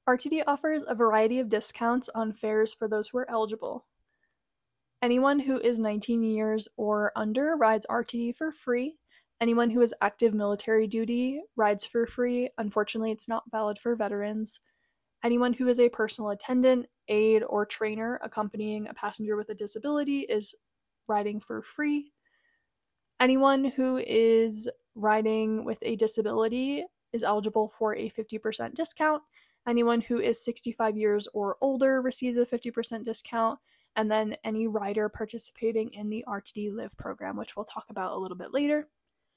RTD offers a variety of discounts on fares for those who are eligible. Anyone who is 19 years or under rides RTD for free. Anyone who is active military duty rides for free. Unfortunately, it's not valid for veterans. Anyone who is a personal attendant, aide, or trainer accompanying a passenger with a disability is riding for free. Anyone who is riding with a disability is eligible for a 50% discount. Anyone who is 65 years or older receives a 50% discount. And then any rider participating in the RTD Live program, which we'll talk about a little bit later.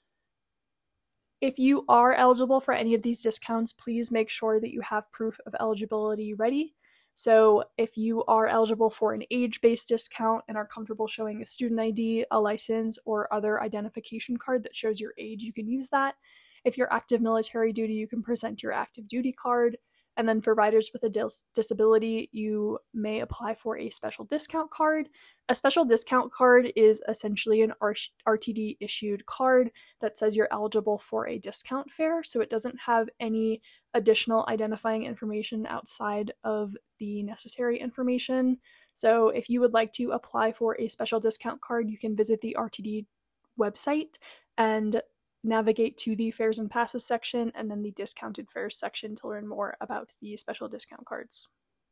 If you are eligible for any of these discounts, please make sure that you have proof of eligibility ready. So if you are eligible for an age-based discount and are comfortable showing a student ID, a license, or other identification card that shows your age, you can use that. If you're active military duty, you can present your active duty card. And then for riders with a disability, you may apply for a special discount card. A special discount card is essentially an RTD issued card that says you're eligible for a discount fare, so it doesn't have any additional identifying information outside of the necessary information. So if you would like to apply for a special discount card, you can visit the RTD website and navigate to the fares and passes section and then the discounted fares section to learn more about the special discount cards.